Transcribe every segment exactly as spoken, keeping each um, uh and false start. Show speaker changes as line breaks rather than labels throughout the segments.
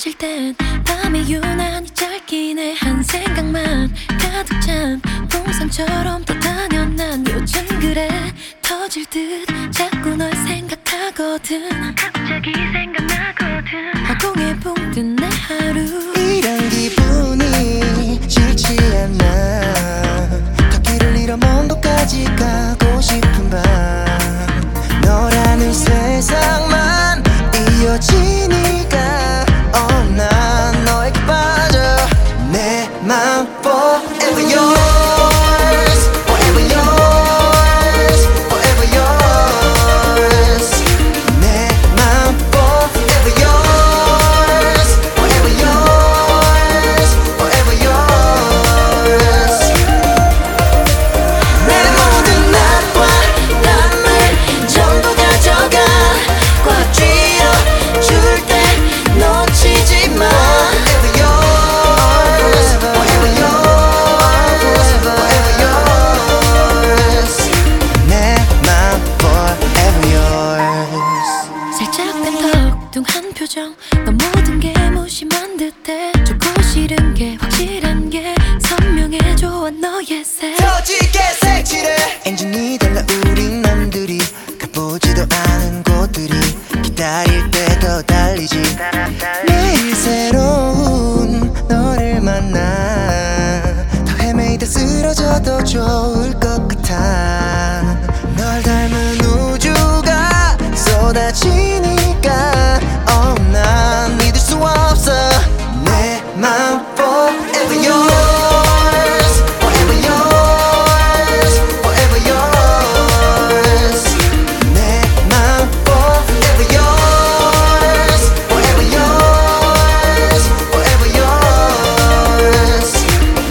터질 땐 밤이 유난히 짧긴 해. 한 생각만 가득 찬 풍선처럼 떠다녀. 난 요즘 그래 터질 듯 자꾸 널 생각하거든. 갑자기 생각나거든. 허공에 붕 뜬 내 하루.
이런 기분이 싫지 않아. 더 길을 잃어 먼 곳까지 가고 싶은 밤. 너라는 세상만 이어지니까 oh, 난 너에게 빠져. 내 맘 forever yours, forever yours, forever yours. 내 맘 forever yours, forever yours, forever yours. 내 모든 낮과 밤을 전부 가져가. 꽉 쥐어줄 때 놓치지 마. Forever yours, forever yours, forever yours. 내 맘 forever yours.
살짝 뺀 덕뚱한 표정. 넌 모든 게 무심한 듯해. 좋고 싫은 게 확실한 게 선명해져 너의 색.
터지게 색칠해. 엔진이 달라 우린 남들이 가보지도 않은 곳들이 기다릴 때 더 달리지. 매일 새로운 너를 만나. 더 헤매이다 쓰러져도 좋을 것 같아. 널 닮은 우주가 쏟아지니까 oh, 난 믿을 수 없어. 내 맘 forever yours, forever yours, forever yours. 내 맘 forever yours, forever yours, forever yours.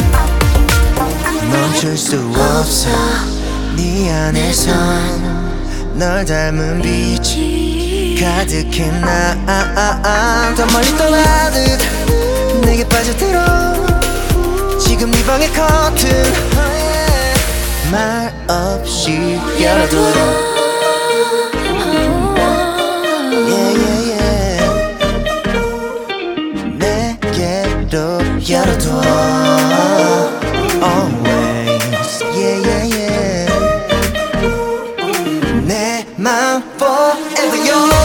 멈출 수 없어. 네 안에선 널 닮은 빛이 가득해. 난 더 멀리 떠나듯 내게 빠져들어. 지금 네 방의 커튼 말 없이 열어둬. yeah, yeah, yeah. 내게로 열어둬. Always yeah, yeah, yeah. 내 맘 forever yours.